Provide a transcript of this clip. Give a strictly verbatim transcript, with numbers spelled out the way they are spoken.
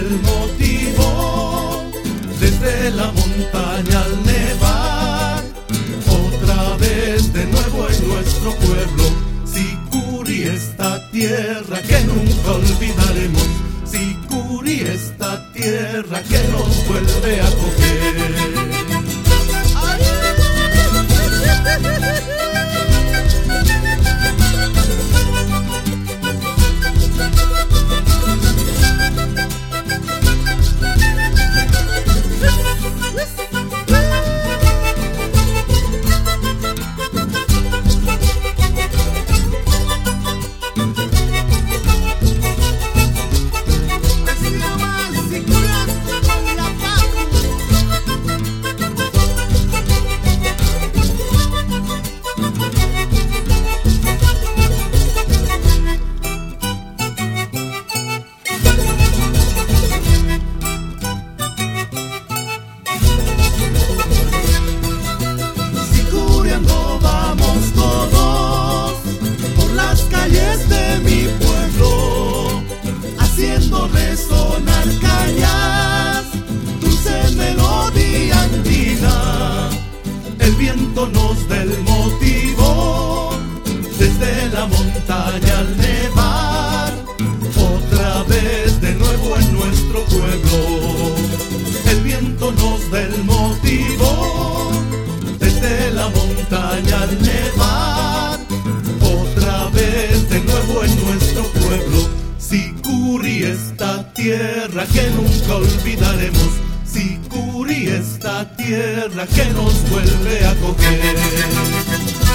del motivo, desde la montaña al nevar, otra vez de nuevo en nuestro pueblo, Sicuri, esta tierra que nunca olvidaremos, Sicuri, esta tierra que nos vuelve a acoger. Resonar cañas, dulce melodía andina, el viento nos da el motivo, desde la montaña al nevar, otra vez de nuevo en nuestro pueblo. El viento nos da el motivo, desde la montaña al nevar, otra vez de nuevo en nuestro pueblo. Sicuri, esta tierra que nunca olvidaremos, Sicuri, esta tierra que nos vuelve a acoger.